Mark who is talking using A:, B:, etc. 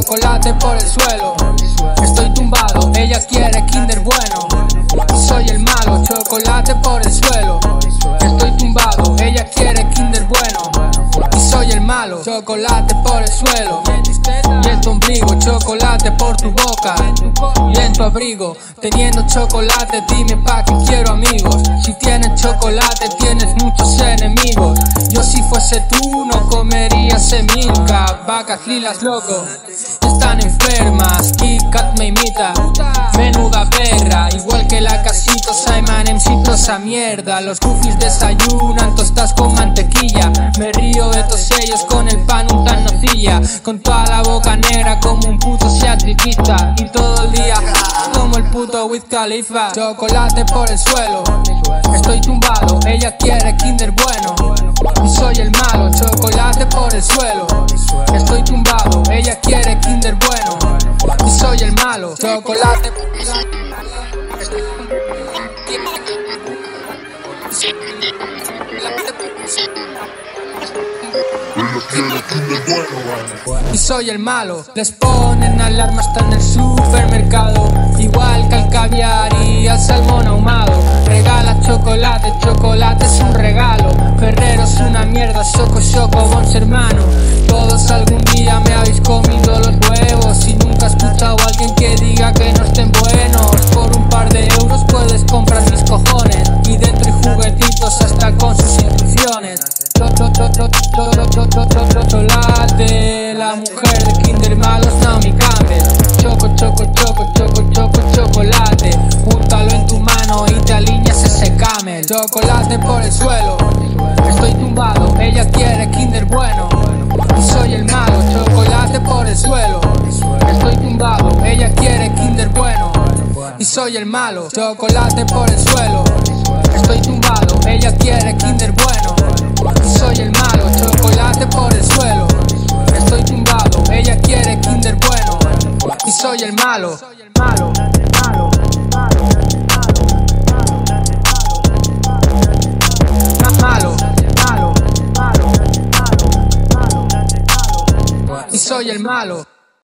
A: chocolate por el suelo. Estoy tumbado, ella quiere Kinder bueno. Soy el malo, chocolate por el suelo. Estoy tumbado, ella quiere Kinder bueno. Y soy el malo, chocolate por el suelo. Y en tu ombligo, chocolate por tu boca. Y en tu abrigo, teniendo chocolate, dime pa' que quiero amigos. Si tienes chocolate, tienes muchos enemigos. Yo si fuese tú, no comería semilka. Vacas lilas, loco, están enfermas. Kit Kat me imita, menuda perra. Igual que la casito, Simon MC, esa mierda. Los goofies desayunan tostas con mantequilla. Me río de todos ellos con el pan un tan nocilla. Con toda la boca negra como un puto seatricista. Y todo el día como el puto Wiz Khalifa. Chocolate por el suelo, estoy tumbado, ella quiere Kinder bueno. Y soy el malo, chocolate por el suelo. Estoy tumbado, ella quiere Kinder bueno. Y soy el malo, chocolate. Y soy el malo. Les ponen alarma hasta en el supermercado, igual que al caviar y al salmón ahumado. Regala chocolate, chocolate es un regalo. Ferrero es una mierda, Choco Bons hermano. Todos algún día me habéis comido los huevos y nunca he escuchado a alguien que diga que no estén buenos. Por un par de euros puedes comprar mis cojones y dentro hay juguetitos hasta con sus instrucciones. Chocolate, la mujer de Kinder malos, Naomi Campbell. Chocolate, júntalo en tu mano y te alineas ese camel. Chocolate por el suelo, estoy tumbado, ella quiere Kinder bueno. Y soy el malo, chocolate por el suelo. Estoy tumbado, ella quiere Kinder bueno. Y soy el malo, chocolate por el suelo. Estoy tumbado, ella quiere Kinder bueno. Y soy el malo, chocolate por el suelo. Estoy tumbado, ella quiere Kinder bueno. Y soy el malo. Y soy el malo.